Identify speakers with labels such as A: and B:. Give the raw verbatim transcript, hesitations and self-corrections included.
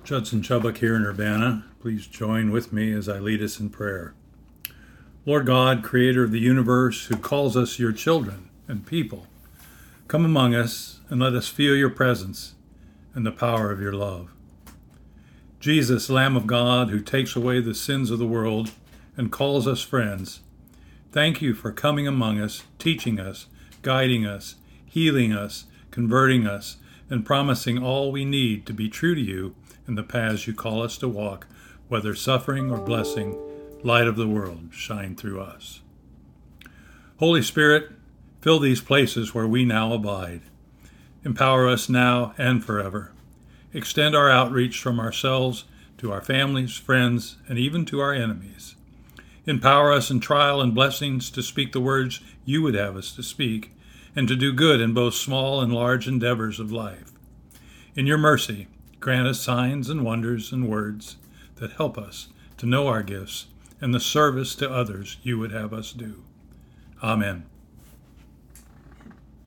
A: Judson Chubbuck here in Urbana. Please join with me as I lead us in prayer. Lord God, creator of the universe, who calls us your children and people, come among us and let us feel your presence and the power of your love. Jesus, Lamb of God, who takes away the sins of the world and calls us friends, thank you for coming among us, teaching us, guiding us, healing us, converting us, and promising all we need to be true to you in the paths you call us to walk, whether suffering or blessing. Light of the world, shine through us. Holy Spirit, fill these places where we now abide. Empower us now and forever. Extend our outreach from ourselves to our families, friends, and even to our enemies. Empower us in trial and blessings to speak the words you would have us to speak, and to do good in both small and large endeavors of life. In your mercy, grant us signs and wonders and words that help us to know our gifts and the service to others you would have us do. Amen.